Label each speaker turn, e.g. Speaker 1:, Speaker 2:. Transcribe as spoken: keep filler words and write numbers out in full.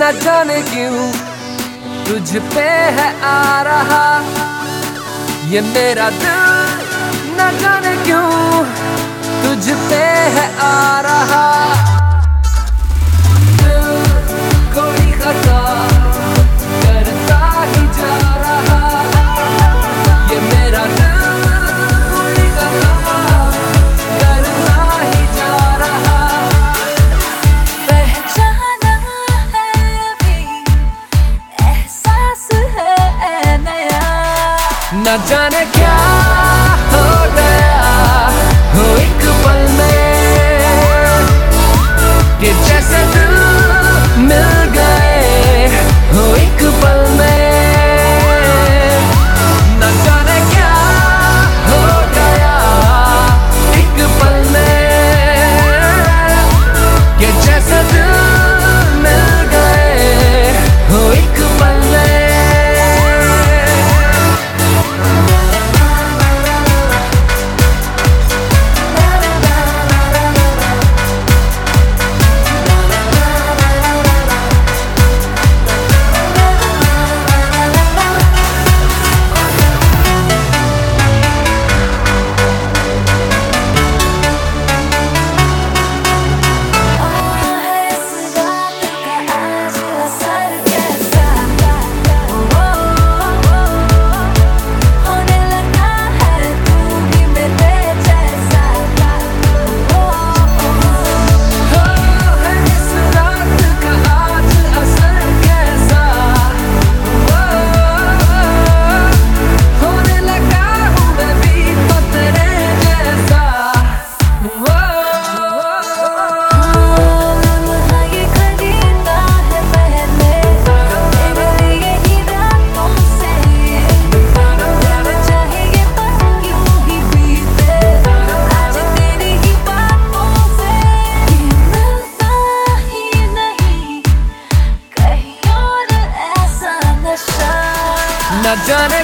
Speaker 1: न जाने क्यों तुझ पे है आ रहा ये मेरा दिल, न जाने क्यों तुझ पे है आ रहा। दिल कोई खता करता ही जा रहा ये मेरा दिल कोई खता करता ही जा रहा।
Speaker 2: पहचाना है अभी एहसास है नया,
Speaker 1: न जाने क्या हो गया हो एक पल में कि जैसे दिल मिल गए हो एक पल में। न जाने क्या हो गया एक पल में कि जैसे दिल मिल गए हो एक पल में। न जाने